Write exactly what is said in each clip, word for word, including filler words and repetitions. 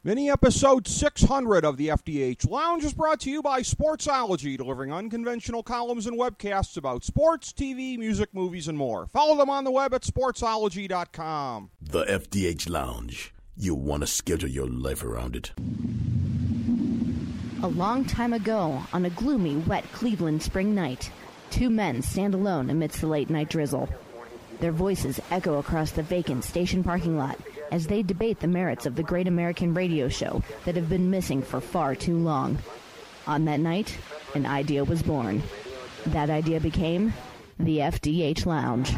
Mini episode six hundred of the F D H Lounge is brought to you by Sportsology, delivering unconventional columns and webcasts about sports, T V, music, movies, and more. Follow them on the web at sportsology dot com. The F D H Lounge. You want to schedule your life around it. A long time ago, on a gloomy, wet Cleveland spring night, two men stand alone amidst the late-night drizzle. Their voices echo across the vacant station parking lot as they debate the merits of the great American radio show that have been missing for far too long. On that night, an idea was born. That idea became the F D H Lounge.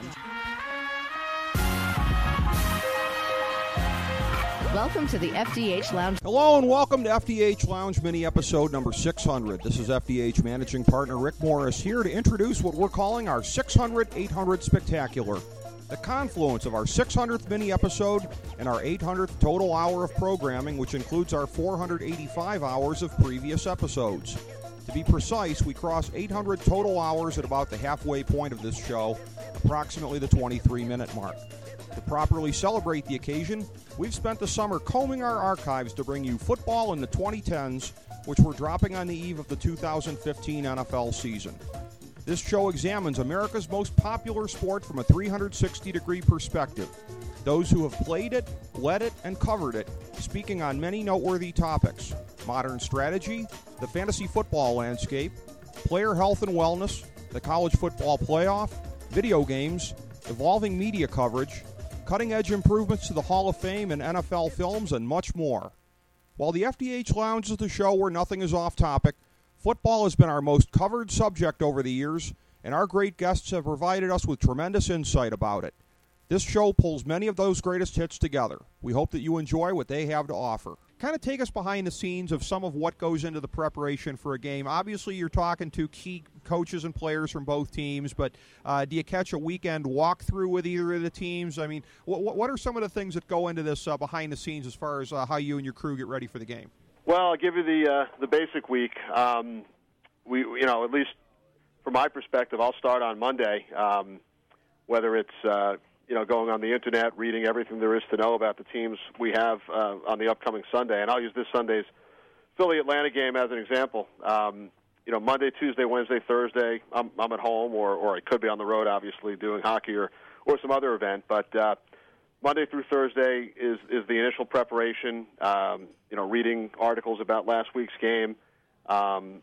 Welcome to the F D H Lounge. Hello and welcome to F D H Lounge mini episode number six hundred. This is F D H managing partner Rick Morris here to introduce what we're calling our six hundred eight hundred Spectacular. The confluence of our six hundredth mini episode and our eight hundredth total hour of programming, which includes our four hundred eighty-five hours of previous episodes. To be precise, we cross eight hundred total hours at about the halfway point of this show, approximately the twenty-three minute mark. To properly celebrate the occasion, we've spent the summer combing our archives to bring you football in the twenty tens, which we're dropping on the eve of the two thousand fifteen N F L season. This show examines America's most popular sport from a three hundred sixty degree perspective. Those who have played it, led it, and covered it, speaking on many noteworthy topics: modern strategy, the fantasy football landscape, player health and wellness, the college football playoff, video games, evolving media coverage, cutting-edge improvements to the Hall of Fame and N F L films, and much more. While the F D H Lounge is the show where nothing is off topic, football has been our most covered subject over the years, and our great guests have provided us with tremendous insight about it. This show pulls many of those greatest hits together. We hope that you enjoy what they have to offer. Kind of take us behind the scenes of some of what goes into the preparation for a game. Obviously, you're talking to key coaches and players from both teams, but uh, do you catch a weekend walkthrough with either of the teams? I mean, what, what are some of the things that go into this uh, behind the scenes as far as uh, how you and your crew get ready for the game? Well, I'll give you the uh, the basic week. Um, we, you know, at least from my perspective, I'll start on Monday. Um, whether it's uh, you know going on the internet, reading everything there is to know about the teams we have uh, on the upcoming Sunday, and I'll use this Sunday's Philly Atlanta game as an example. Um, you know, Monday, Tuesday, Wednesday, Thursday, I'm, I'm at home, or or I could be on the road, obviously, doing hockey or or some other event, but. Uh, Monday through Thursday is, is the initial preparation, um, you know, reading articles about last week's game. Um,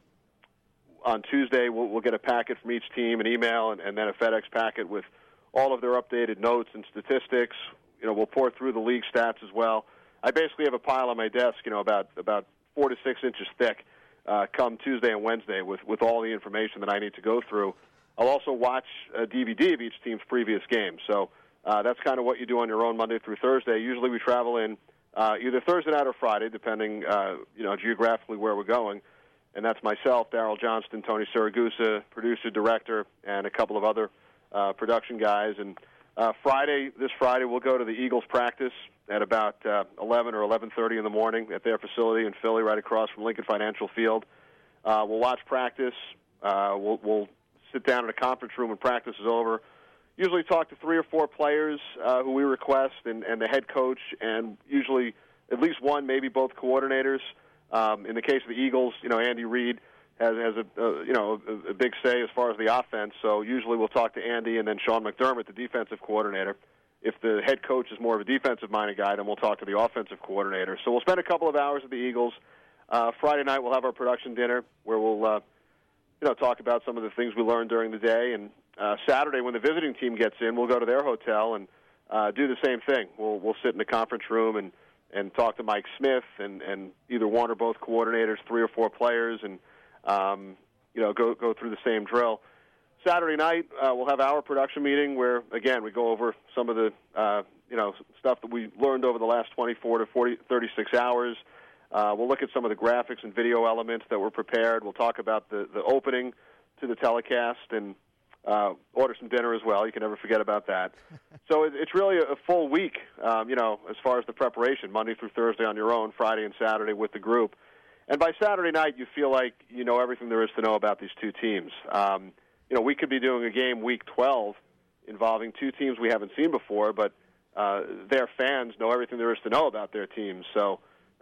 on Tuesday, we'll, we'll get a packet from each team, an email, and, and then a FedEx packet with all of their updated notes and statistics. You know, we'll pour through the league stats as well. I basically have a pile on my desk, you know, about about four to six inches thick uh, come Tuesday and Wednesday with, with all the information that I need to go through. I'll also watch a D V D of each team's previous game. So Uh, that's kind of what you do on your own Monday through Thursday. Usually we travel in uh, either Thursday night or Friday, depending, uh, you know, geographically where we're going. And that's myself, Daryl Johnston, Tony Siragusa, producer, director, and a couple of other uh, production guys. And uh, Friday, this Friday, we'll go to the Eagles practice at about uh, eleven or eleven thirty in the morning at their facility in Philly, right across from Lincoln Financial Field. Uh, we'll watch practice. Uh, we'll, we'll sit down in a conference room when practice is over. Usually talk to three or four players uh, who we request, and, and the head coach, and usually at least one, maybe both coordinators. Um, in the case of the Eagles, you know, Andy Reid has, has a, uh, you know, a, a big say as far as the offense. So usually we'll talk to Andy and then Sean McDermott, the defensive coordinator. If the head coach is more of a defensive-minded guy, then we'll talk to the offensive coordinator. So we'll spend a couple of hours with the Eagles. Uh, Friday night we'll have our production dinner where we'll, uh, you know, talk about some of the things we learned during the day. And uh, Saturday, when the visiting team gets in, we'll go to their hotel and uh, do the same thing. We'll we'll sit in the conference room and, and talk to Mike Smith and, and either one or both coordinators, three or four players, and um, you know, go go through the same drill. Saturday night, uh, we'll have our production meeting where, again, we go over some of the, uh, you know, stuff that we learned over the last twenty-four to forty, thirty-six hours. Uh, we'll look at some of the graphics and video elements that were prepared. We'll talk about the, the opening to the telecast and uh, order some dinner as well. You can never forget about that. So it, it's really a, a full week, um, you know, as far as the preparation, Monday through Thursday on your own, Friday and Saturday with the group. And by Saturday night, you feel like you know everything there is to know about these two teams. Um, you know, we could be doing a game week twelve involving two teams we haven't seen before, but uh, their fans know everything there is to know about their teams. So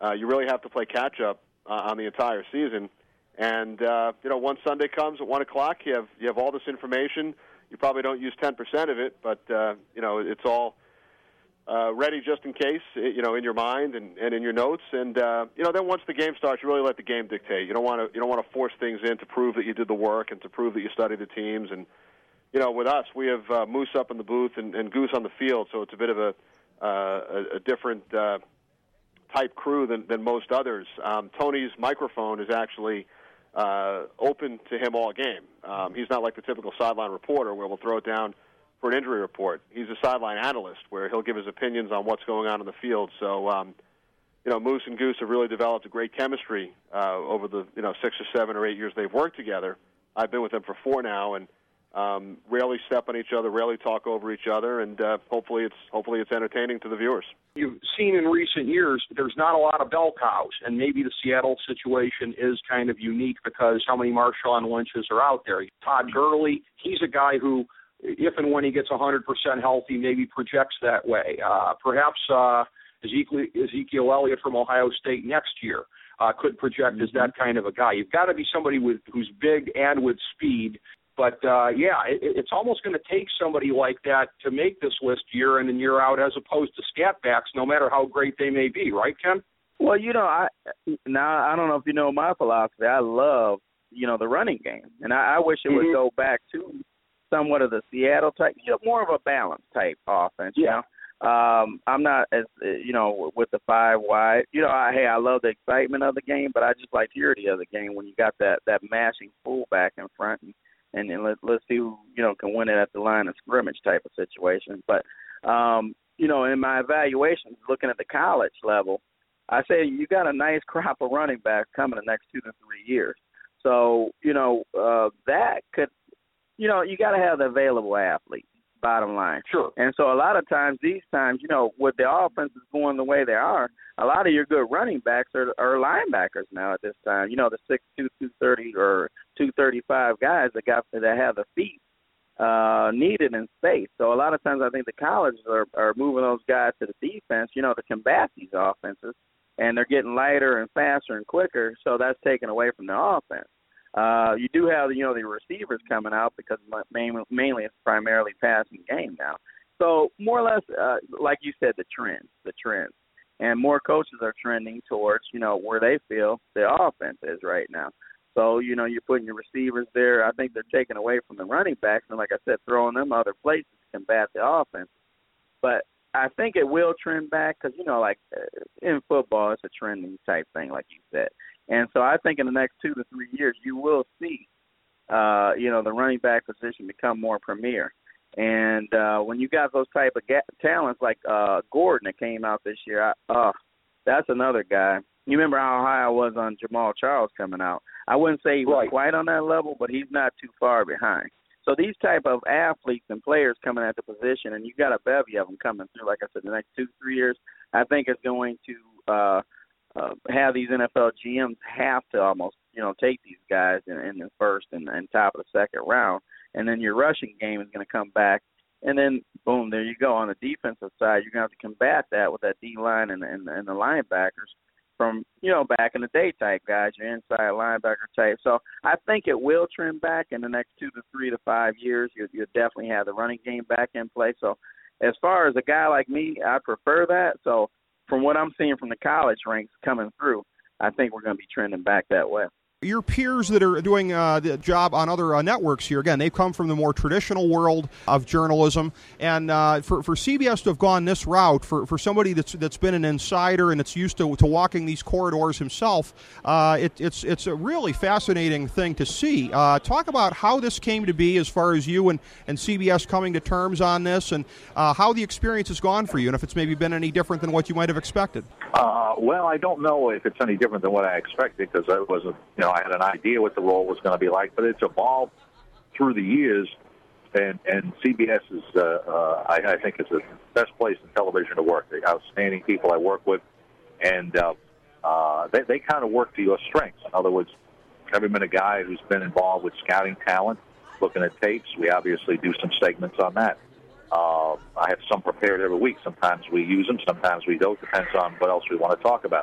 uh, you really have to play catch-up uh, on the entire season. And, uh, you know, once Sunday comes at one o'clock, you have, you have all this information. You probably don't use ten percent of it, but, uh, you know, it's all uh, ready just in case, you know, in your mind and, and in your notes. And, uh, you know, then once the game starts, you really let the game dictate. You don't want to you don't want to force things in to prove that you did the work and to prove that you studied the teams. And, you know, with us, we have uh, Moose up in the booth and, and Goose on the field, so it's a bit of a, uh, a, a different uh, type crew than, than most others. Um, Tony's microphone is actually uh, open to him all game. Um, he's not like the typical sideline reporter where we'll throw it down for an injury report. He's a sideline analyst where he'll give his opinions on what's going on in the field. So, um, you know, Moose and Goose have really developed a great chemistry uh, over the, you know, six or seven or eight years they've worked together. I've been with them for four now, and um, rarely step on each other, rarely talk over each other, and uh, hopefully it's hopefully it's entertaining to the viewers. You've seen in recent years there's not a lot of bell cows, and maybe the Seattle situation is kind of unique because how many Marshawn Lynches are out there. Todd Gurley, he's a guy who, if and when he gets one hundred percent healthy, maybe projects that way. Uh, perhaps uh, Ezekiel, Ezekiel Elliott from Ohio State next year uh, could project mm-hmm. as that kind of a guy. You've got to be somebody with who's big and with speed. But, uh, yeah, it, it's almost going to take somebody like that to make this list year in and year out as opposed to scat backs, no matter how great they may be. Right, Ken? Well, you know, I now I don't know if you know my philosophy. I love, you know, the running game. And I, I wish it would mm-hmm. go back to somewhat of the Seattle type, you know, more of a balanced type offense. Yeah. You know? Um, I'm not as, you know, with the five wide. You know, I, hey, I love the excitement of the game, but I just like the purity of the game when you got that, that mashing fullback in front and, and, and let, let's see who, you know, can win it at the line of scrimmage type of situation. But, um, you know, in my evaluations, looking at the college level, I say you got a nice crop of running backs coming the next two to three years. So, you know, uh, that could, you know, you got to have the available athlete, bottom line. Sure. And so a lot of times, these times, you know, with the offenses going the way they are, a lot of your good running backs are, are linebackers now at this time. You know, the six two, two thirty or two thirty-five guys that got that have the feet uh, needed in space. So a lot of times I think the colleges are, are moving those guys to the defense, you know, to combat these offenses. And they're getting lighter and faster and quicker, so that's taken away from the offense. Uh, you do have, you know, the receivers coming out because mainly, mainly it's primarily passing game now. So more or less, uh, like you said, the trends, the trends. And more coaches are trending towards, you know, where they feel the offense is right now. So, you know, you're putting your receivers there. I think they're taking away from the running backs and, like I said, throwing them other places to combat the offense. But I think it will trend back because, you know, like uh, in football, it's a trending type thing, like you said. And so I think in the next two to three years, you will see, uh, you know, the running back position become more premier. And uh, when you got those type of ga- talents like uh, Gordon that came out this year, I, uh, that's another guy. You remember how high I was on Jamal Charles coming out. I wouldn't say he was right. quite on that level, but he's not too far behind. So these type of athletes and players coming at the position, and you got a bevy of them coming through, like I said, the next two, three years, I think it's going to uh, uh, have these N F L G Ms have to almost, you know, take these guys in, in the first and, and top of the second round. And then your rushing game is going to come back. And then, boom, there you go. On the defensive side, you're going to have to combat that with that D-line and, and, and the linebackers from, you know, back in the day type guys, your inside linebacker type. So I think it will trend back in the next two to three to five years. You, you'll definitely have the running game back in play. So as far as a guy like me, I prefer that. So from what I'm seeing from the college ranks coming through, I think we're going to be trending back that way. Your peers that are doing uh, the job on other uh, networks here, again, they've come from the more traditional world of journalism. And uh, for, for C B S to have gone this route, for, for somebody that's that's been an insider and it's used to, to walking these corridors himself, uh, it, it's it's a really fascinating thing to see. Uh, talk about how this came to be as far as you and, and C B S coming to terms on this and uh, how the experience has gone for you and if it's maybe been any different than what you might have expected. Uh, well, I don't know if it's any different than what I expected because I wasn't, you know, I had an idea what the role was going to be like, but it's evolved through the years, and, and C B S is, uh, uh, I, I think, is the best place in television to work. They're outstanding people I work with, and uh, uh, they, they kind of work to your strengths. In other words, I've been a guy who's been involved with scouting talent, looking at tapes. We obviously do some segments on that. Uh, I have some prepared every week. Sometimes we use them, sometimes we don't. Depends on what else we want to talk about.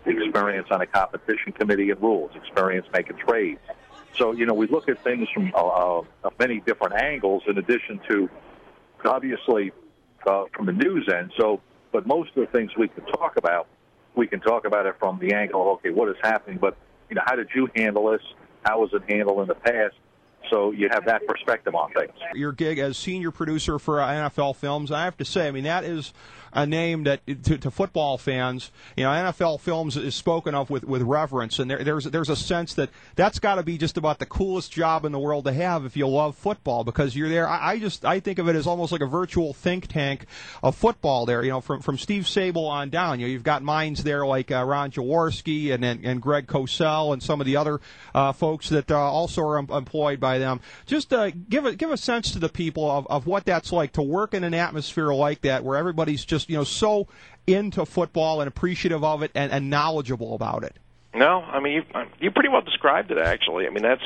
experience on a competition committee and rules, experience making trades. So, you know, we look at things from uh, uh, many different angles in addition to, obviously, uh, from the news end. So, but most of the things we can talk about, we can talk about it from the angle of, okay, what is happening? But, you know, how did you handle this? How was it handled in the past? So you have that perspective on things. Your gig as senior producer for uh, N F L Films, I have to say, I mean, that is a name that to, to football fans, you know, N F L Films is spoken of with, with reverence, and there, there's there's a sense that that's got to be just about the coolest job in the world to have if you love football, because you're there. I, I just I think of it as almost like a virtual think tank of football there. You know, from from Steve Sabol on down, you know, you've got minds there like uh, Ron Jaworski and, and and Greg Cosell and some of the other uh, folks that uh, also are em- employed by them. Just uh, give a give a sense to the people of, of what that's like to work in an atmosphere like that, where everybody's just, you know, so into football and appreciative of it and, and knowledgeable about it. No, I mean, you you pretty well described it, actually. I mean, that's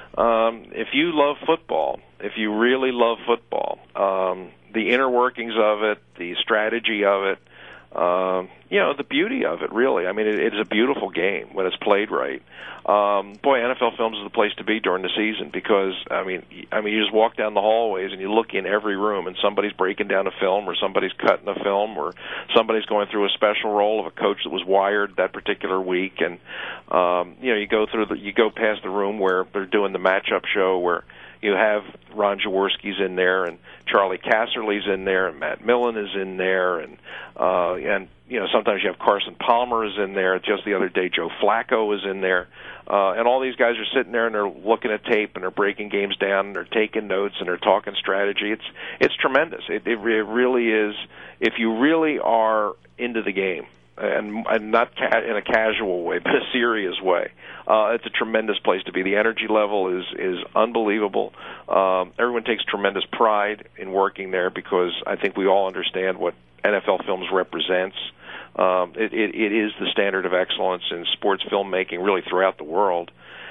um, if you love football, if you really love football, um, the inner workings of it, the strategy of it, um, you know, the beauty of it, really. I mean, it, it's a beautiful game when it's played right. Um, boy, N F L Films is the place to be during the season because, I mean, I mean, you just walk down the hallways and you look in every room and somebody's breaking down a film or somebody's cutting a film or somebody's going through a special role of a coach that was wired that particular week. And, um, you know, you go through the, you go past the room where they're doing the matchup show where you have Ron Jaworski's in there, and Charlie Casserly's in there, and Matt Millen is in there, and uh, and you know sometimes you have Carson Palmer is in there. Just the other day, Joe Flacco was in there, uh, and all these guys are sitting there and they're looking at tape and they're breaking games down and they're taking notes and they're talking strategy. It's it's tremendous. It, it, it really is. If you really are into the game. And, and not ca- in a casual way, but a serious way. Uh, it's a tremendous place to be. The energy level is is unbelievable. Um, everyone takes tremendous pride in working there because I think we all understand what N F L Films represents. Um, it, it, it is the standard of excellence in sports filmmaking, really throughout the world.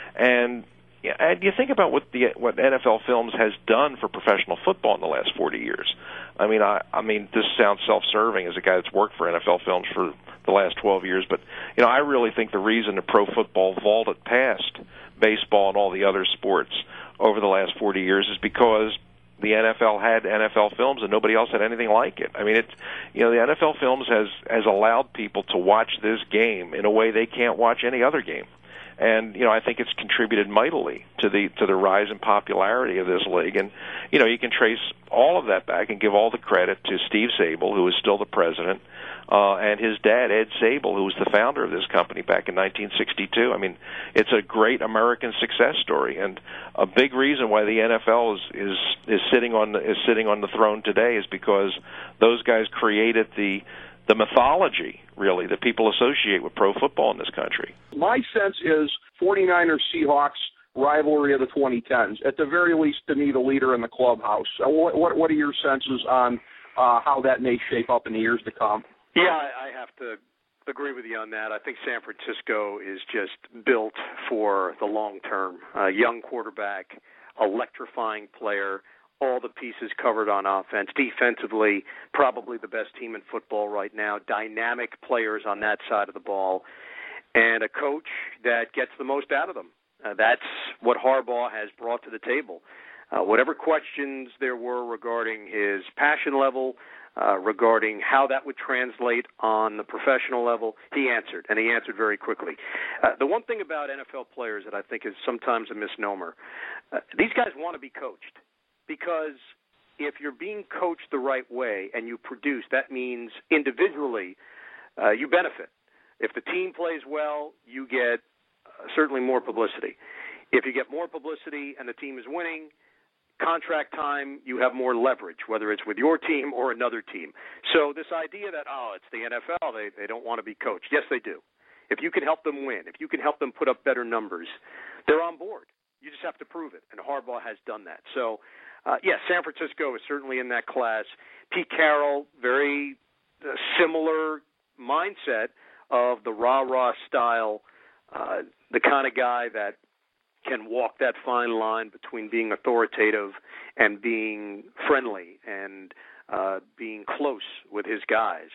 And and you think about what the what N F L Films has done for professional football in the last forty years. I mean, I, I mean, this sounds self-serving as a guy that's worked for N F L Films for the last twelve years, but you know, I really think the reason that pro football vaulted past baseball and all the other sports over the last forty years is because the N F L had N F L Films and nobody else had anything like it. I mean, it's you know, the N F L Films has has allowed people to watch this game in a way they can't watch any other game. And you know, I think it's contributed mightily to the to the rise in popularity of this league. And you know, you can trace all of that back and give all the credit to Steve Sabol, who is still the president, uh, and his dad, Ed Sabol, who was the founder of this company back in nineteen sixty-two. I mean, it's a great American success story, and a big reason why the N F L is is is sitting on the, is sitting on the throne today is because those guys created the the mythology, really, that people associate with pro football in this country. My sense is 49ers-Seahawks rivalry of the twenty tens. At the very least, to me, the leader in the clubhouse. Uh, what, what, what are your senses on uh, how that may shape up in the years to come? Yeah, I, I have to agree with you on that. I think San Francisco is just built for the long term. Uh, young quarterback, electrifying player, all the pieces covered on offense. Defensively, probably the best team in football right now. Dynamic players on that side of the ball. And a coach that gets the most out of them. Uh, that's what Harbaugh has brought to the table. Uh, whatever questions there were regarding his passion level, uh, regarding how that would translate on the professional level, he answered, and he answered very quickly. Uh, the one thing about N F L players that I think is sometimes a misnomer, uh, these guys want to be coached. Because if you're being coached the right way and you produce, that means individually uh, you benefit. If the team plays well, you get uh, certainly more publicity. If you get more publicity and the team is winning, contract time, you have more leverage, whether it's with your team or another team. So this idea that, oh, it's the N F L, they, they don't want to be coached. Yes, they do. If you can help them win, if you can help them put up better numbers, they're on board. You just have to prove it, and Harbaugh has done that. So, uh, yes, yeah, San Francisco is certainly in that class. Pete Carroll, very uh, similar mindset of the rah-rah style, uh, the kind of guy that can walk that fine line between being authoritative and being friendly and uh, being close with his guys.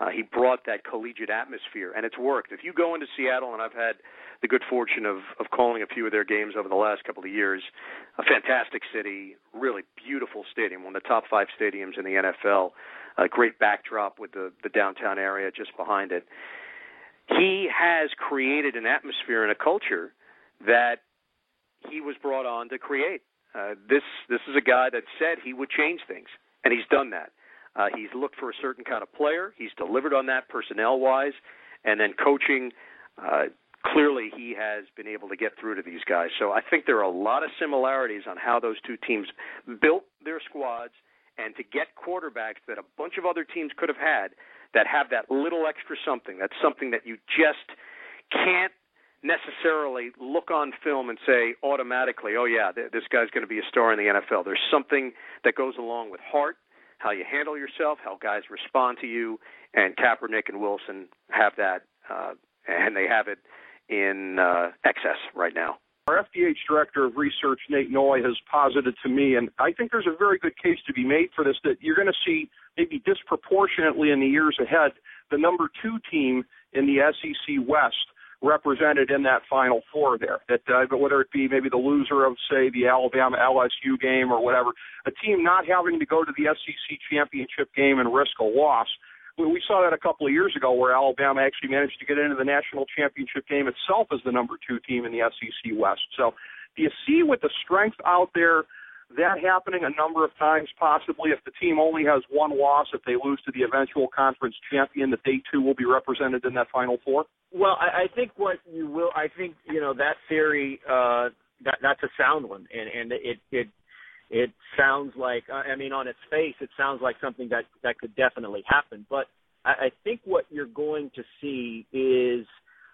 Uh, he brought that collegiate atmosphere, and it's worked. If you go into Seattle, and I've had the good fortune of, of calling a few of their games over the last couple of years, a fantastic city, really beautiful stadium, one of the top five stadiums in the N F L, a great backdrop with the, the downtown area just behind it. He has created an atmosphere and a culture that he was brought on to create. Uh, this this is a guy that said he would change things, and he's done that. Uh, he's looked for a certain kind of player. He's delivered on that personnel-wise, and then coaching. Uh, clearly, he has been able to get through to these guys. So I think there are a lot of similarities on how those two teams built their squads, and to get quarterbacks that a bunch of other teams could have had that have that little extra something. That's something that you just can't necessarily look on film and say automatically, oh, yeah, th- this guy's going to be a star in the N F L. There's something that goes along with heart, how you handle yourself, how guys respond to you, and Kaepernick and Wilson have that, uh, and they have it in uh, excess right now. Our F D H Director of Research, Nate Noy, has posited to me, and I think there's a very good case to be made for this, that you're going to see maybe disproportionately in the years ahead the number two team in the S E C West represented in that Final Four there. That uh, but whether it be maybe the loser of, say, the Alabama L S U game or whatever, a team not having to go to the S E C championship game and risk a loss. We saw that a couple of years ago where Alabama actually managed to get into the national championship game itself as the number two team in the S E C West. So do you see with the strength out there that happening a number of times possibly? If the team only has one loss, if they lose to the eventual conference champion, that they too will be represented in that Final Four? Well, I, I think what you will, I think, you know, that theory, uh, that, that's a sound one, and, and it, it, it sounds like, I mean, on its face, it sounds like something that, that could definitely happen. But I, I think what you're going to see is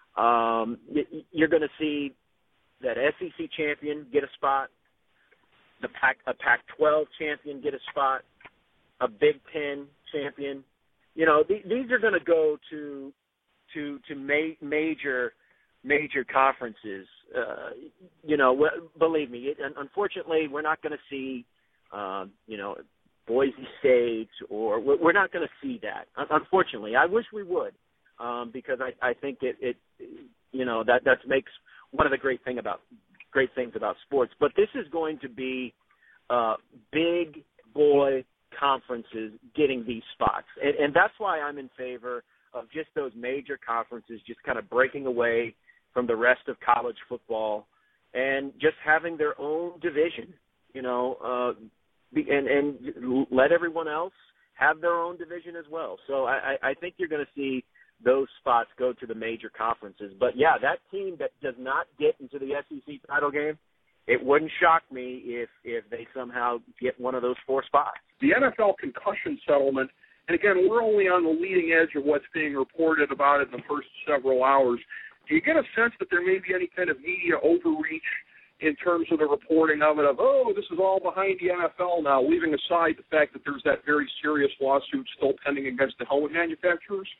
um, you're going to see that S E C champion get a spot, the Pac, a Pac twelve champion get a spot, a Big Ten champion. You know, th- these are going to go to to to ma- major major conferences. Uh, you know, w- believe me. It, unfortunately, we're not going to see, um, you know, Boise State, or we're not going to see that. Unfortunately, I wish we would, um, because I, I think it, it, you know, that that makes one of the great thing about great things about sports. But this is going to be uh, big boy conferences getting these spots, and, and that's why I'm in favor of just those major conferences just kind of breaking away from the rest of college football and just having their own division, you know, uh, and, and let everyone else have their own division as well. So I, I think you're going to see those spots go to the major conferences. But, yeah, that team that does not get into the S E C title game, it wouldn't shock me if, if they somehow get one of those four spots. The N F L concussion settlement, and again, we're only on the leading edge of what's being reported about it in the first several hours. Do you get a sense that there may be any kind of media overreach in terms of the reporting of it, of, oh, this is all behind the N F L now, leaving aside the fact that there's that very serious lawsuit still pending against the helmet manufacturers?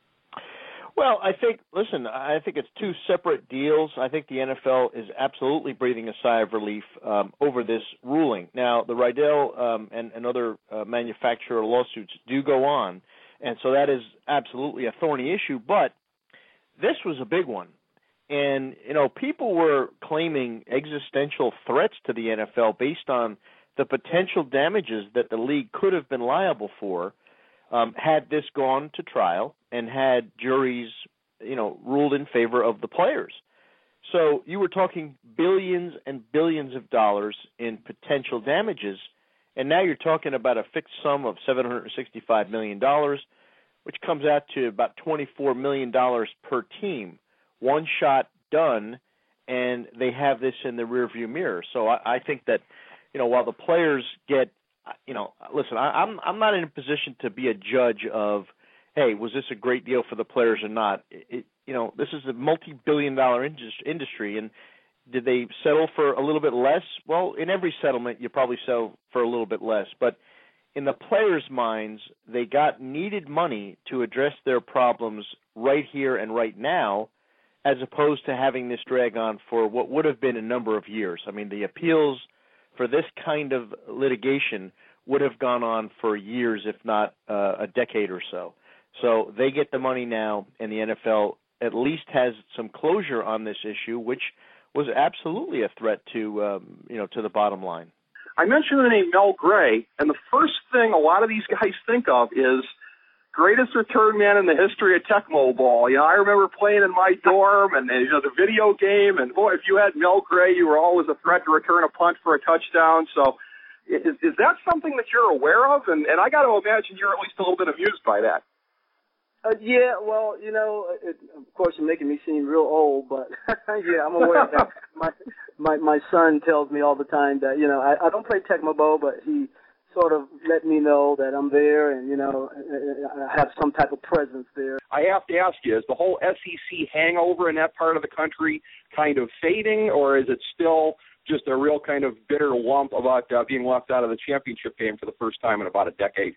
Well, I think, listen, I think it's two separate deals. I think the N F L is absolutely breathing a sigh of relief um, over this ruling. Now, the Rydell um, and, and other uh, manufacturer lawsuits do go on, and so that is absolutely a thorny issue, but this was a big one. And, you know, people were claiming existential threats to the N F L based on the potential damages that the league could have been liable for um, had this gone to trial and had juries, you know, ruled in favor of the players. So you were talking billions and billions of dollars in potential damages, and now you're talking about a fixed sum of seven hundred sixty-five million dollars, which comes out to about twenty-four million dollars per team. One shot done, and they have this in the rearview mirror. So I, I think that, you know, while the players get, you know, listen, I, I'm I'm not in a position to be a judge of, hey, was this a great deal for the players or not? It, it, you know, this is a multi-billion dollar industry, and did they settle for a little bit less? Well, in every settlement, you probably settle for a little bit less, but in the players' minds, they got needed money to address their problems right here and right now, as opposed to having this drag on for what would have been a number of years. I mean, the appeals for this kind of litigation would have gone on for years, if not uh, a decade or so. So they get the money now, and the N F L at least has some closure on this issue, which was absolutely a threat to um, you know to the bottom line. I mentioned the name Mel Gray, and the first thing a lot of these guys think of is greatest return man in the history of Tecmo Bowl. You know, I remember playing in my dorm, and, and you know the video game, and boy, if you had Mel Gray, you were always a threat to return a punt for a touchdown. So, is, is that something that you're aware of? And, and I got to imagine you're at least a little bit amused by that. Uh, yeah, well, you know, it, of course, you're making me seem real old, but yeah, I'm aware of that. My my my son tells me all the time that you know I, I don't play Tecmo Bowl, but he sort of let me know that I'm there, and you know I have some type of presence there. I have to ask you: is the whole S E C hangover in that part of the country kind of fading, or is it still just a real kind of bitter lump about uh, being left out of the championship game for the first time in about a decade?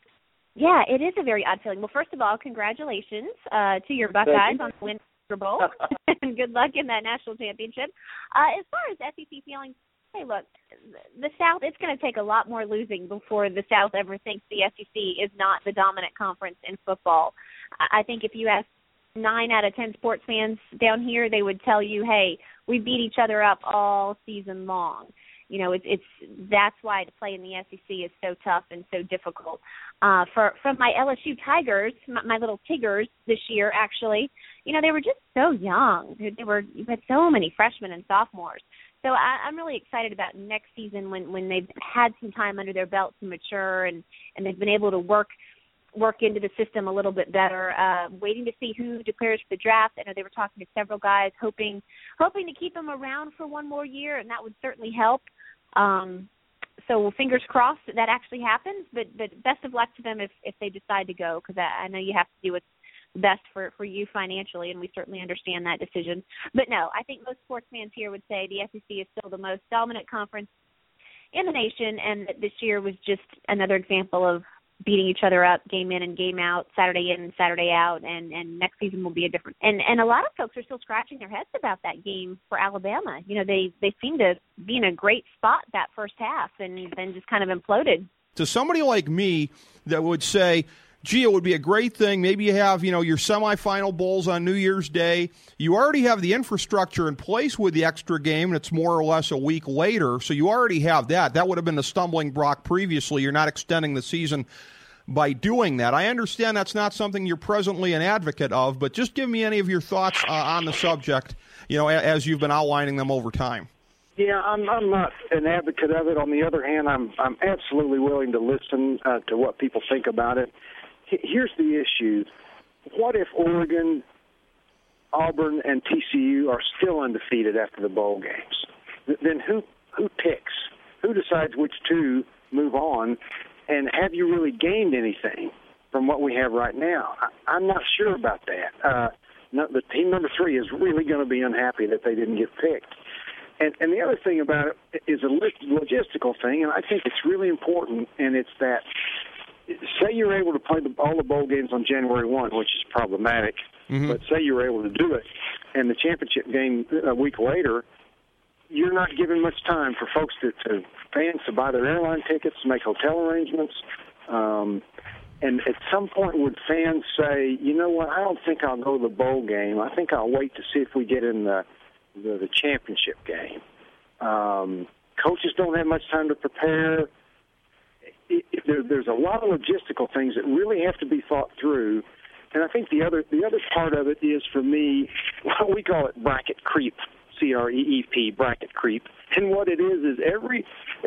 Yeah, it is a very odd feeling. Well, first of all, congratulations uh, to your Buckeyes on the win Super Bowl, and good luck in that national championship. Uh, as far as S E C feelings, hey, look, the South, it's going to take a lot more losing before the South ever thinks the S E C is not the dominant conference in football. I think if you ask nine out of ten sports fans down here, they would tell you, hey, we beat each other up all season long. You know, it's it's that's why to play in the S E C is so tough and so difficult. Uh, for from my L S U Tigers, my, my little Tigers this year, actually, you know, they were just so young. They were you had so many freshmen and sophomores. So I, I'm really excited about next season when, when they've had some time under their belt to mature and, and they've been able to work work into the system a little bit better. Uh, waiting to see who declares for the draft. I know they were talking to several guys, hoping hoping to keep them around for one more year, and that would certainly help. Um, so fingers crossed that, that actually happens, but, but best of luck to them if, if they decide to go, because I, I know you have to do what's best for, for you financially, and we certainly understand that decision. But no, I think most sports fans here would say the S E C is still the most dominant conference in the nation, and that this year was just another example of beating each other up game in and game out, Saturday in and Saturday out, and, and next season will be a different. And and a lot of folks are still scratching their heads about that game for Alabama. You know, they, they seem to be in a great spot that first half and then just kind of imploded. To somebody like me that would say, gee, it would be a great thing. Maybe you have, you know, your semifinal bowls on New Year's Day. You already have the infrastructure in place with the extra game, and it's more or less a week later, so you already have that. That would have been the stumbling block previously. You're not extending the season by doing that. I understand that's not something you're presently an advocate of, but just give me any of your thoughts uh, on the subject, you know, as you've been outlining them over time. Yeah, I'm, I'm not an advocate of it. On the other hand, I'm I'm absolutely willing to listen uh, to what people think about it. Here's the issue. What if Oregon, Auburn, and T C U are still undefeated after the bowl games? Then who who picks? Who decides which two move on? And have you really gained anything from what we have right now? I, I'm not sure about that. Uh, no, the team number three is really going to be unhappy that they didn't get picked. And, and the other thing about it is a logistical thing, and I think it's really important, and it's that say you're able to play the, all the bowl games on January first, which is problematic, mm-hmm. but say you were able to do it, and the championship game a week later, you're not giving much time for folks to, to fans to buy their airline tickets, make hotel arrangements. Um, and at some point would fans say, you know what, I don't think I'll go to the bowl game. I think I'll wait to see if we get in the the, the championship game. Um, coaches don't have much time to prepare. It, it, there, there's a lot of logistical things that really have to be thought through. And I think the other the other part of it is, for me, what we call it bracket creep. C R E E P, bracket creep. And what it is is every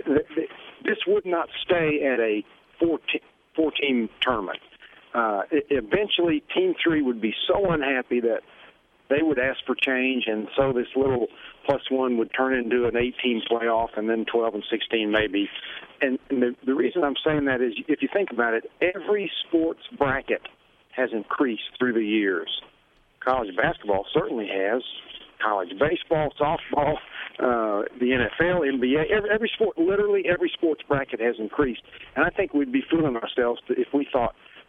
this would not stay at a four-team tournament. Uh, eventually, Team three would be so unhappy that they would ask for change, and so this little plus one would turn into an eight-team playoff, and then twelve and sixteen maybe. And, and the, the reason I'm saying that is, if you think about it, every sports bracket has increased through the years. College basketball certainly has. College baseball, softball, uh, the N F L, N B A, every, every sport, literally every sports bracket has increased. And I think we'd be fooling ourselves if we thought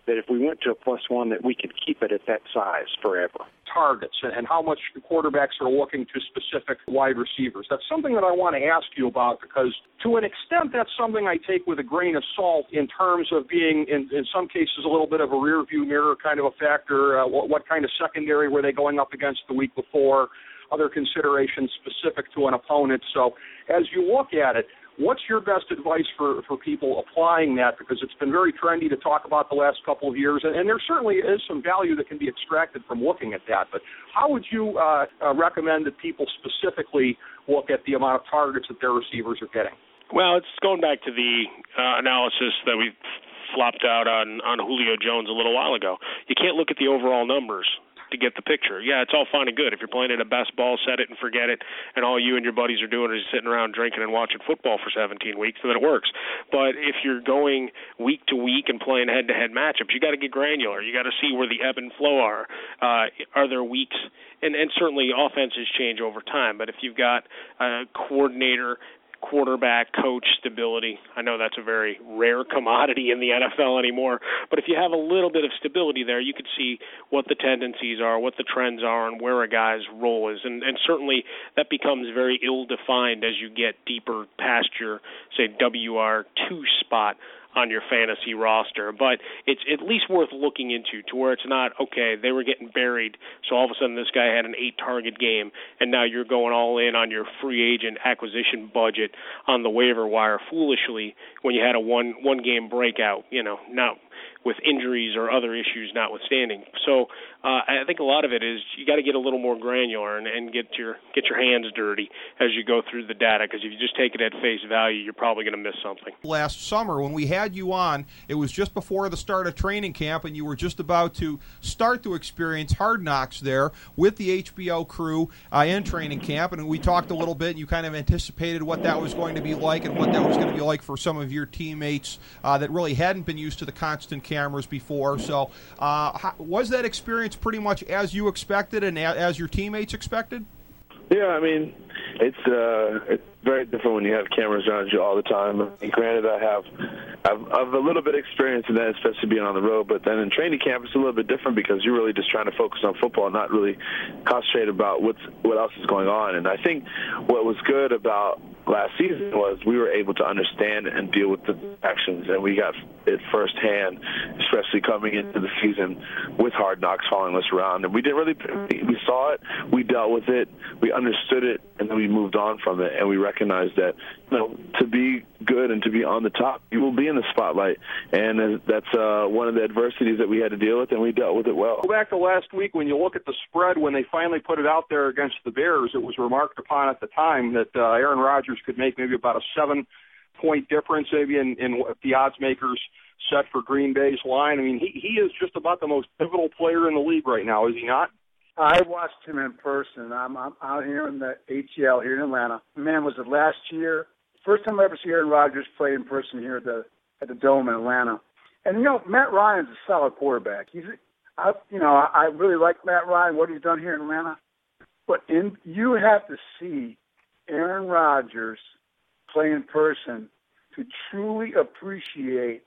that if we went to a plus one, that we could keep it at that size forever. Targets and how much the quarterbacks are looking to specific wide receivers. That's something that I want to ask you about because to an extent that's something I take with a grain of salt in terms of being, in, in some cases, a little bit of a rear view mirror kind of a factor. Uh, what, what kind of secondary were they going up against the week before? Other considerations specific to an opponent. So as you look at it, what's your best advice for, for people applying that? Because it's been very trendy to talk about the last couple of years, and, and there certainly is some value that can be extracted from looking at that. But how would you uh, uh, recommend that people specifically look at the amount of targets that their receivers are getting? Well, it's going back to the uh, analysis that we flopped out on, on Julio Jones a little while ago. You can't look at the overall numbers to get the picture. Yeah, it's all fine and good. If you're playing at a best ball, set it and forget it, and all you and your buddies are doing is sitting around drinking and watching football for seventeen weeks, then it works. But if you're going week to week and playing head-to-head matchups, you got to get granular. You got to see where the ebb and flow are. Uh, are there weeks? And, and certainly offenses change over time, but if you've got a coordinator, quarterback, coach stability. I know that's a very rare commodity in the N F L anymore, but if you have a little bit of stability there, you could see what the tendencies are, what the trends are, and where a guy's role is. And, and certainly that becomes very ill-defined as you get deeper past your, say, W R two spot on your fantasy roster, but it's at least worth looking into to where it's not, okay, they were getting buried, so all of a sudden this guy had an eight-target game, and now you're going all in on your free agent acquisition budget on the waiver wire foolishly when you had a one, one-game breakout, you know, not with injuries or other issues notwithstanding. So uh, I think a lot of it is you got to get a little more granular and, and get your get your hands dirty as you go through the data, because if you just take it at face value, you're probably going to miss something. Last summer when we had you on, it was just before the start of training camp, and you were just about to start to experience Hard Knocks there with the H B O crew uh, in training camp, and we talked a little bit, and you kind of anticipated what that was going to be like and what that was going to be like for some of your teammates uh, that really hadn't been used to the constant cameras before. So uh, how, was that experience pretty much as you expected and a, as your teammates expected? Yeah, I mean, it's uh, it's very different when you have cameras around you all the time. And granted, I have I've, I've a little bit of experience in that, especially being on the road. But then in training camp, it's a little bit different because you're really just trying to focus on football, not really concentrate about what's what else is going on. And I think what was good about last season was we were able to understand and deal with the actions, and we got it firsthand, especially coming into the season with Hard Knocks following us around. And we didn't really, we saw it, we dealt with it, we understood it, and then we moved on from it, and we recognized that, you know, to be good and to be on the top, you will be in the spotlight, and that's uh, one of the adversities that we had to deal with, and we dealt with it well. Go back to last week when you look at the spread, when they finally put it out there against the Bears, it was remarked upon at the time that uh, Aaron Rodgers could make maybe about a seven-point difference maybe in, in what the odds makers set for Green Bay's line. I mean, he, he is just about the most pivotal player in the league right now, is he not? I watched him in person. I'm, I'm out here in the A T L here in Atlanta. Man, was it last year? First time I ever see Aaron Rodgers play in person here at the at the Dome in Atlanta. And, you know, Matt Ryan's a solid quarterback. He's, I, you know, I, I really like Matt Ryan, what he's done here in Atlanta. But in, you have to see Aaron Rodgers play in person to truly appreciate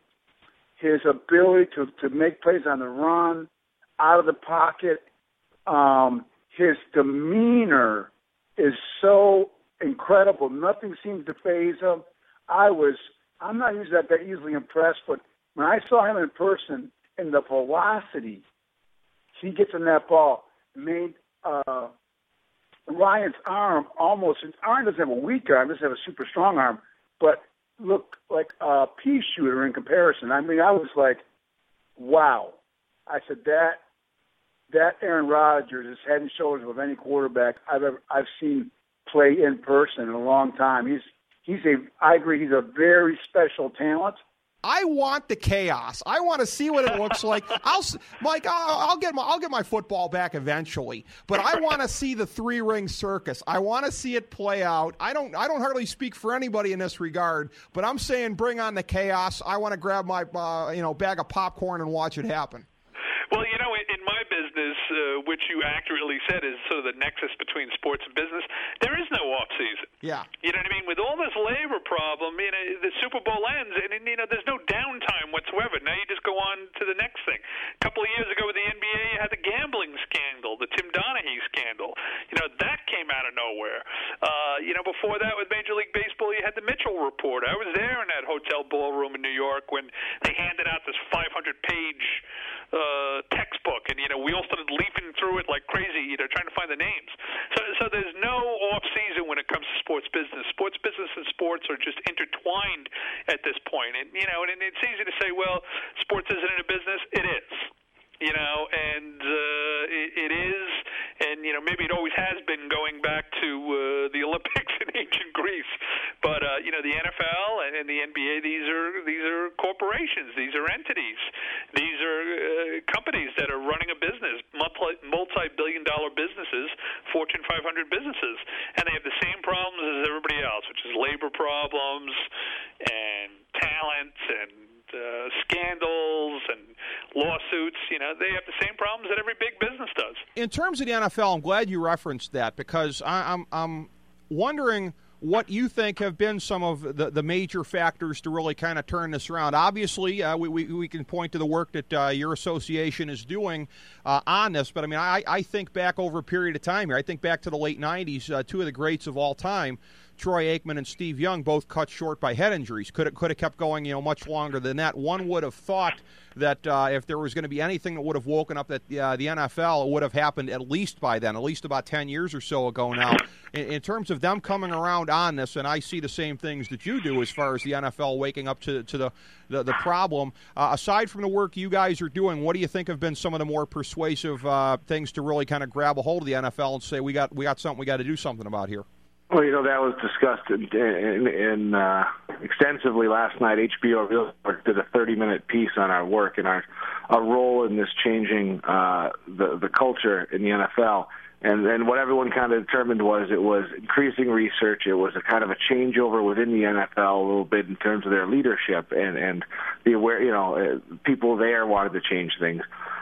his ability to, to make plays on the run, out of the pocket. Um, his demeanor is so incredible. Nothing seems to faze him. I was, I'm not usually that easily impressed, but when I saw him in person and the velocity he gets in that ball made uh, Ryan's arm almost, his arm doesn't have a weak arm, doesn't have a super strong arm, but looked like a pea shooter in comparison. I mean, I was like, wow. I said, that that Aaron Rodgers is head and shoulders above any quarterback I've ever I've seen play in person in a long time. He's he's a I agree he's a very special talent. I want the chaos. I want to see what it looks like. I'll, Mike, I'll, I'll get my I'll get my football back eventually, but I want to see the three ring circus. I want to see it play out. I don't I don't hardly speak for anybody in this regard, but I'm saying bring on the chaos. I want to grab my uh, you know bag of popcorn and watch it happen. Well, you know, in my business, uh, which you accurately said is sort of the nexus between sports and business, there is no off season. Yeah. You know what I mean? With all this labor problem, you know, the Super Bowl ends, and you know, there's no downtime whatsoever. whatsoever. Now you just go on to the next thing. A couple of years ago with the N B A, you had the gambling scandal, the Tim Donaghy scandal. You know, that came out of nowhere. Uh, you know, before that with Major League Baseball, you had the Mitchell Report. I was there in that hotel ballroom in New York when they handed out this five hundred page uh, textbook, and, you know, we all started leafing through it like crazy, you know, trying to find the names. So, so there's no off-season when it comes to sports business. Sports business and sports are just intertwined at this point. And, you know, and it's easy to say, well, sports isn't in a business. It is. You know, and uh, it, it is, and, you know, maybe it always has been going back to uh, the Olympics in ancient Greece. But, uh, you know, the N F L and, and the N B A, these are these are corporations. These are entities. These are uh, companies that are running a business, multi, multi-billion dollar businesses, Fortune five hundred businesses. And they have the same problems as everybody else, which is labor problems and talent and Uh, scandals and lawsuits. You know, they have the same problems that every big business does. In terms of the N F L, I'm glad you referenced that, because I, I'm I'm wondering what you think have been some of the, the major factors to really kind of turn this around. Obviously, uh, we, we we can point to the work that uh, your association is doing uh, on this, but I mean, I, I think back over a period of time here. I think back to the late nineties, uh, two of the greats of all time, Troy Aikman and Steve Young, both cut short by head injuries. Could have, could have kept going, you know, much longer than that. One would have thought that uh, if there was going to be anything that would have woken up that uh, the N F L, it would have happened at least by then, at least about ten years or so ago now. In, in terms of them coming around on this, and I see the same things that you do as far as the N F L waking up to, to the, the, the problem. Uh, aside from the work you guys are doing, what do you think have been some of the more persuasive uh, things to really kind of grab a hold of the N F L and say, we got we got something we got to do something about here? Well, you know, that was discussed in, in, in uh, extensively last night. H B O Real Report did a thirty-minute piece on our work and our, our role in this changing uh, the, the culture in the N F L. And then what everyone kind of determined was it was increasing research. It was a kind of a changeover within the N F L a little bit in terms of their leadership and, and the aware, you know, uh, people there wanted to change things.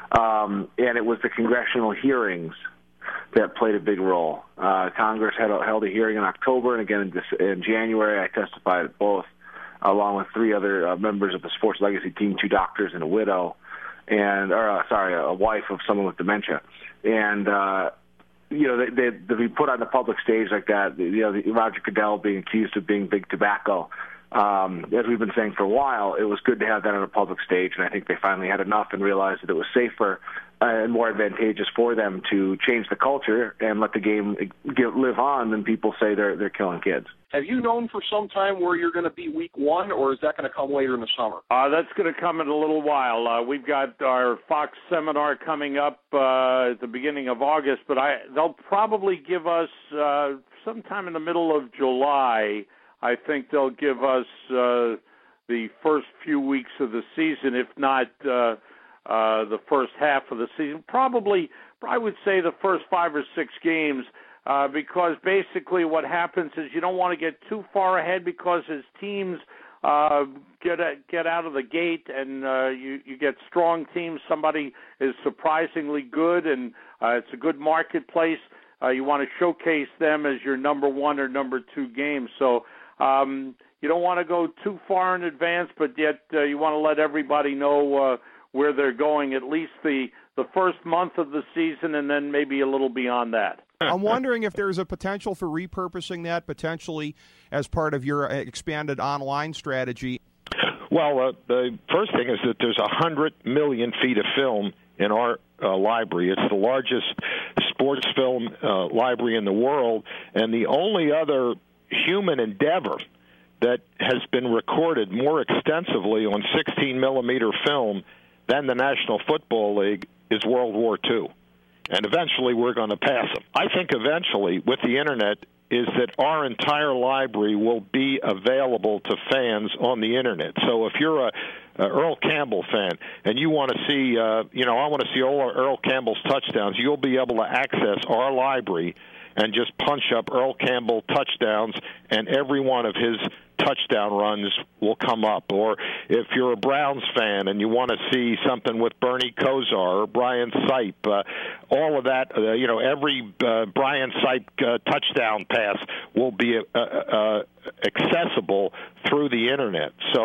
Um, and it was the congressional hearings that played a big role. Uh, Congress had a, held a hearing in October, and again in, this, in January. I testified at both, along with three other uh, members of the Sports Legacy team, two doctors and a widow, and or uh, sorry, a wife of someone with dementia. And uh, you know, they, they, to be put on the public stage like that, you know, the, Roger Goodell being accused of being big tobacco. Um, as we've been saying for a while, it was good to have that on a public stage, and I think they finally had enough and realized that it was safer and more advantageous for them to change the culture and let the game get, live on than people say they're they're killing kids. Have you known for some time where you're going to be week one, or is that going to come later in the summer? Uh, that's going to come in a little while. Uh, we've got our Fox seminar coming up uh, at the beginning of August, but I they'll probably give us uh, sometime in the middle of July. I think they'll give us uh, the first few weeks of the season, if not uh, uh, the first half of the season. Probably, I would say the first five or six games, uh, because basically what happens is you don't want to get too far ahead because as teams uh, get a, get out of the gate and uh, you, you get strong teams, somebody is surprisingly good and uh, it's a good marketplace, uh, you want to showcase them as your number one or number two game. So Um, you don't want to go too far in advance, but yet uh, you want to let everybody know uh, where they're going at least the, the first month of the season and then maybe a little beyond that. I'm wondering if there's a potential for repurposing that potentially as part of your expanded online strategy. Well, uh, the first thing is that there's one hundred million feet of film in our uh, library. It's the largest sports film uh, library in the world, and the only other human endeavor that has been recorded more extensively on sixteen millimeter film than the National Football League is World War Two. And eventually we're going to pass them. I think eventually with the Internet is that our entire library will be available to fans on the Internet. So if you're a, a Earl Campbell fan and you want to see, uh, you know, I want to see all of Earl Campbell's touchdowns, you'll be able to access our library and just punch up Earl Campbell touchdowns, and every one of his touchdown runs will come up. Or if you're a Browns fan and you want to see something with Bernie Kosar or Brian Sipe, uh, all of that, uh, you know, every uh, Brian Sipe uh, touchdown pass will be uh, uh, accessible through the Internet. So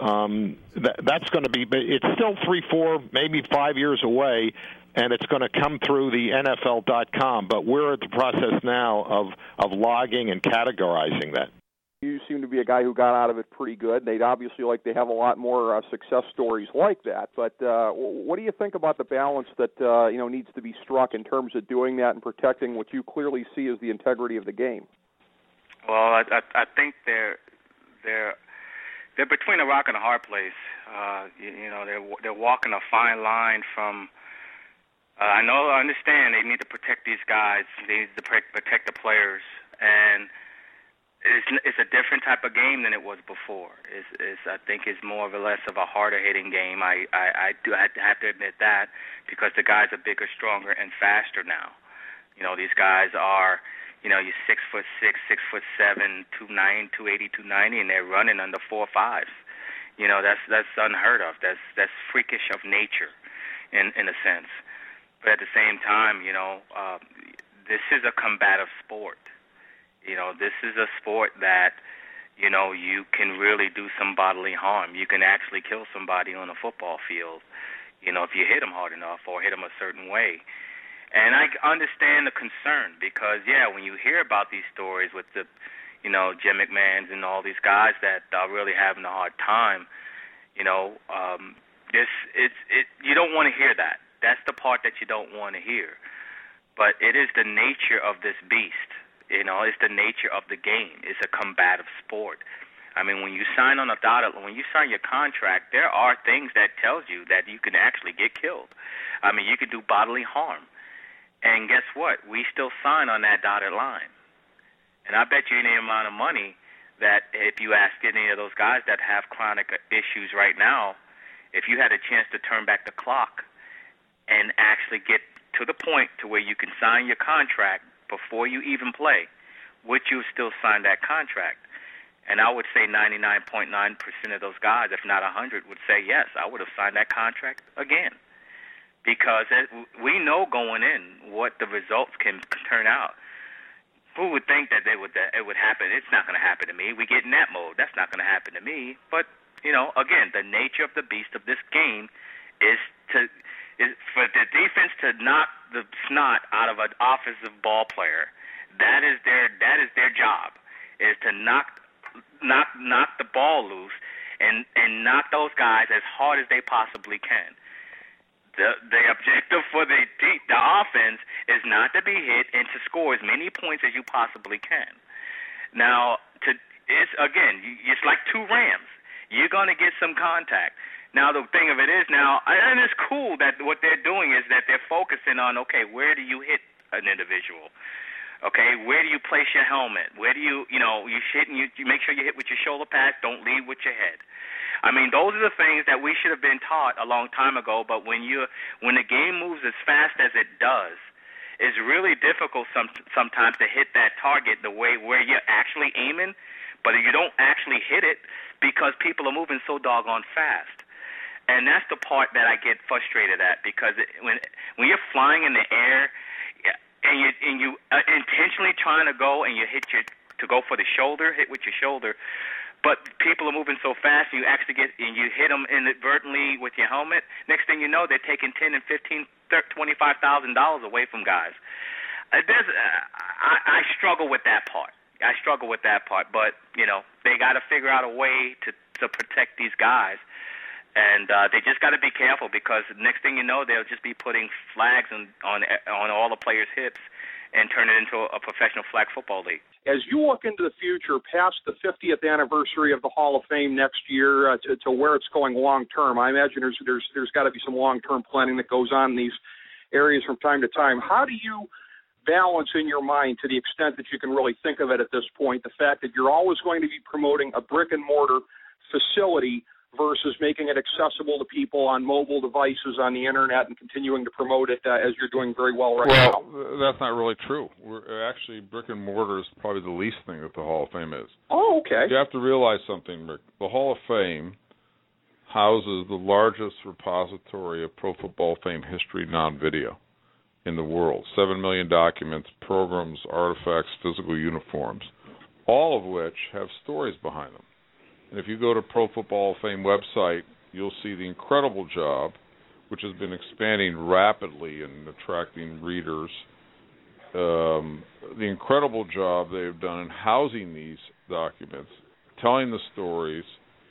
um, that, that's going to be, but it's still three, four, maybe five years away, and it's going to come through the N F L dot com. But we're at the process now of, of logging and categorizing that. You seem to be a guy who got out of it pretty good. They'd obviously like to have a lot more uh, success stories like that. But uh, what do you think about the balance that uh, you know needs to be struck in terms of doing that and protecting what you clearly see as the integrity of the game? Well, I, I, I think they're they're they're between a rock and a hard place. Uh, you, you know, they're they're walking a fine line from. Uh, I know, I understand they need to protect these guys. They need to protect the players, and It's, it's a different type of game than it was before. It's, it's, I think it's more or less of a harder hitting game. I, I, I do have to admit that because the guys are bigger, stronger, and faster now. You know, these guys are, you know, you're six foot six, six foot seven, two nine, two eighty, two ninety, and they're running under four fives. You know, that's that's unheard of. That's that's freakish of nature, in in a sense. But at the same time, you know, uh, this is a combative sport. You know, this is a sport that, you know, you can really do some bodily harm. You can actually kill somebody on a football field, you know, if you hit them hard enough or hit them a certain way. And I understand the concern because, yeah, when you hear about these stories with the, you know, Jim McMahons and all these guys that are really having a hard time, you know, um, this it's it. You don't want to hear that. That's the part that you don't want to hear. But it is the nature of this beast. You know, it's the nature of the game. It's a combative sport. I mean, when you sign on a dotted, when you sign your contract, there are things that tells you that you can actually get killed. I mean, you could do bodily harm. And guess what? We still sign on that dotted line. And I bet you any amount of money that if you ask any of those guys that have chronic issues right now, if you had a chance to turn back the clock and actually get to the point to where you can sign your contract before you even play, would you still sign that contract? And I would say ninety-nine point nine percent of those guys, if not one hundred, would say, yes, I would have signed that contract again. Because it, we know going in what the results can turn out. Who would think that they would that it would happen? It's not going to happen to me. We get in that mode. That's not going to happen to me. But, you know, again, the nature of the beast of this game is to is for the defense to knock the snot out of an offensive ball player. That is their that is their job, is to knock knock knock the ball loose and, and knock those guys as hard as they possibly can. The the objective for the the offense is not to be hit and to score as many points as you possibly can. Now, to it's again, it's like two rams. You're going to get some contact. Now, the thing of it is now, and it's cool that what they're doing is that they're focusing on, okay, where do you hit an individual? Okay, where do you place your helmet? Where do you, you know, you hit and you, you make sure you hit with your shoulder pads, don't lead with your head. I mean, those are the things that we should have been taught a long time ago, but when you when the game moves as fast as it does, it's really difficult some, sometimes to hit that target the way where you're actually aiming, but you don't actually hit it because people are moving so doggone fast. And that's the part that I get frustrated at because it, when when you're flying in the air and you and you uh, intentionally trying to go and you hit your to go for the shoulder, hit with your shoulder, but people are moving so fast and you actually get and you hit them inadvertently with your helmet. Next thing you know, they're taking ten and fifteen, twenty-five thousand dollars away from guys. Uh, there's uh, I, I struggle with that part. I struggle with that part, but you know they got to figure out a way to to protect these guys. And uh, they just got to be careful because next thing you know, they'll just be putting flags on, on on all the players' hips and turn it into a professional flag football league. As you look into the future, past the fiftieth anniversary of the Hall of Fame next year, uh, to, to where it's going long term, I imagine there's there's there's got to be some long term planning that goes on in these areas from time to time. How do you balance in your mind, to the extent that you can really think of it at this point, the fact that you're always going to be promoting a brick and mortar facility versus making it accessible to people on mobile devices on the internet and continuing to promote it uh, as you're doing very well right well, now? Well, that's not really true. We're actually, brick and mortar is probably the least thing that the Hall of Fame is. Oh, okay. You have to realize something, Rick. The Hall of Fame houses the largest repository of Pro Football Fame history non-video in the world. Seven million documents, programs, artifacts, physical uniforms, all of which have stories behind them. And if you go to Pro Football Hall of Fame website, you'll see the incredible job, which has been expanding rapidly and attracting readers, um, the incredible job they've done in housing these documents, telling the stories,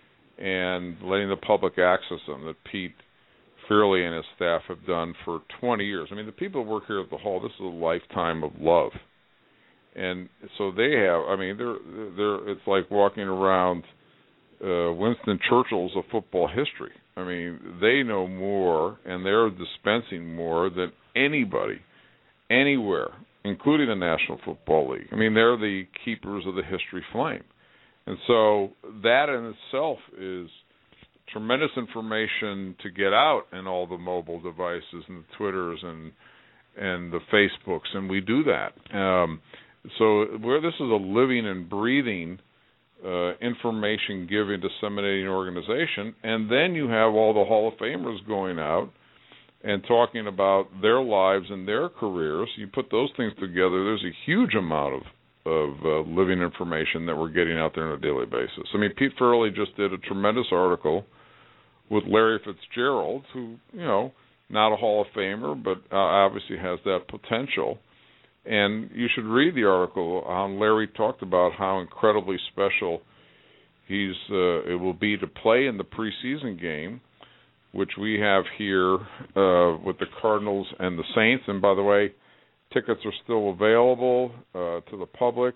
and letting the public access them that Pete Fairley and his staff have done for twenty years. I mean, the people who work here at the Hall, this is a lifetime of love. And so they have, I mean, they're, they're, it's like walking around uh, Winston Churchill's of football history. I mean, they know more, and they're dispensing more than anybody, anywhere, including the National Football League. I mean, they're the keepers of the history flame. And so that in itself is tremendous information to get out in all the mobile devices and the Twitters and and the Facebooks, and we do that. Um, so where this is a living and breathing uh, information-giving, disseminating organization, and then you have all the Hall of Famers going out and talking about their lives and their careers. You put those things together, there's a huge amount of of uh, living information that we're getting out there on a daily basis. I mean, Pete Fairley just did a tremendous article with Larry Fitzgerald, who, you know, not a Hall of Famer, but uh, obviously has that potential. And you should read the article on Larry talked about how incredibly special he's uh, it will be to play in the preseason game, which we have here uh, with the Cardinals and the Saints. And by the way, tickets are still available uh, to the public.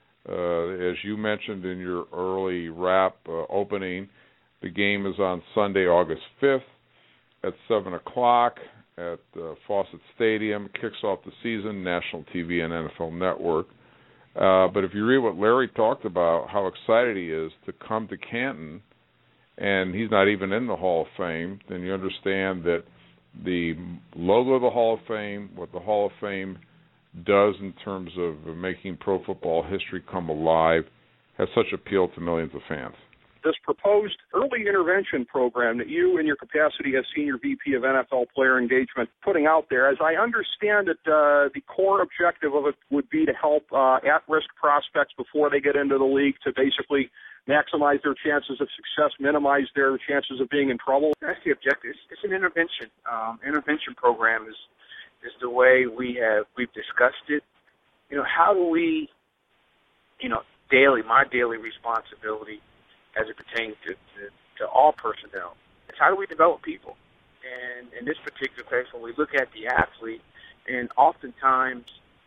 Uh, as you mentioned in your early wrap uh, opening, the game is on Sunday, August fifth at seven o'clock at uh, Fawcett Stadium. It kicks off the season, national T V and N F L Network. Uh, but if you read what Larry talked about, how excited he is to come to Canton, and he's not even in the Hall of Fame, then you understand that the logo of the Hall of Fame, what the Hall of Fame does in terms of making pro football history come alive, has such appeal to millions of fans. This proposed early intervention program that you, in your capacity as Senior V P of N F L Player Engagement, putting out there, as I understand it, uh, the core objective of it would be to help uh, at-risk prospects before they get into the league to basically maximize their chances of success, minimize their chances of being in trouble. That's the objective. It's, it's an intervention. Um, intervention program is is the way we have we've discussed it. You know, how do we, you know, daily, my daily responsibility as it pertains to, to, to all personnel, is how do we develop people? And in this particular case, when we look at the athlete, and oftentimes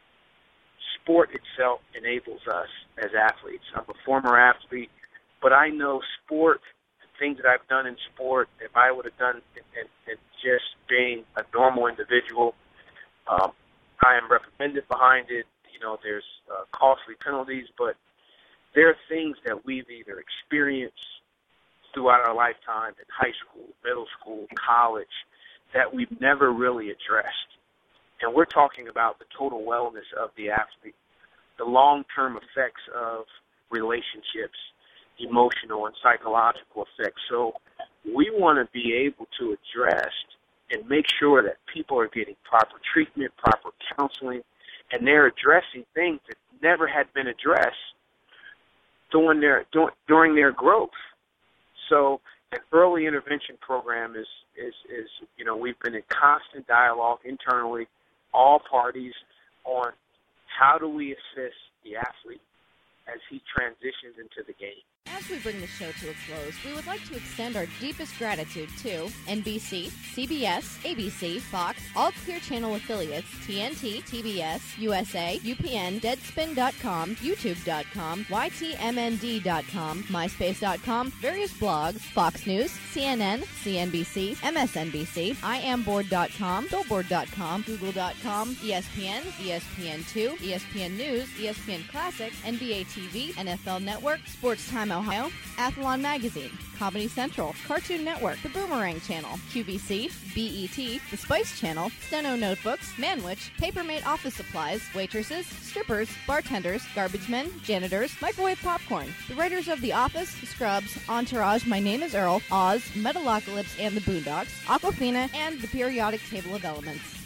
sport itself enables us as athletes. I'm a former athlete, but I know sport, the things that I've done in sport, if I would have done it, it, it just being a normal individual, um, I am recommended behind it. You know, there's uh, costly penalties, but there are things that we've either experienced throughout our lifetime in high school, middle school, college, that we've never really addressed. And we're talking about the total wellness of the athlete, the long-term effects of relationships, emotional and psychological effects. So we want to be able to address and make sure that people are getting proper treatment, proper counseling, and they're addressing things that never had been addressed during their during their growth. So an early intervention program is, is, is, you know, we've been in constant dialogue internally, all parties, on how do we assist the athlete as he transitions into the game. As we bring the show to a close, we would like to extend our deepest gratitude to N B C, C B S, A B C, Fox, all Clear Channel affiliates, T N T, T B S, U S A, U P N, Deadspin dot com, YouTube dot com, Y T M N D dot com, MySpace dot com, various blogs, Fox News, C N N, C N B C, M S N B C, I am board dot com, Billboard dot com, Google dot com, E S P N, E S P N two, E S P N News, E S P N Classic, N B A T V, N F L Network, Sports Time Ohio, Athlon Magazine, Comedy Central, Cartoon Network, The Boomerang Channel, Q V C, B E T, The Spice Channel, Steno Notebooks, Manwich, Papermate Office Supplies, waitresses, strippers, bartenders, garbage men, janitors, microwave popcorn, the writers of The Office, Scrubs, Entourage, My Name is Earl, Oz, Metalocalypse and the Boondocks, Aquafina, and The Periodic Table of Elements.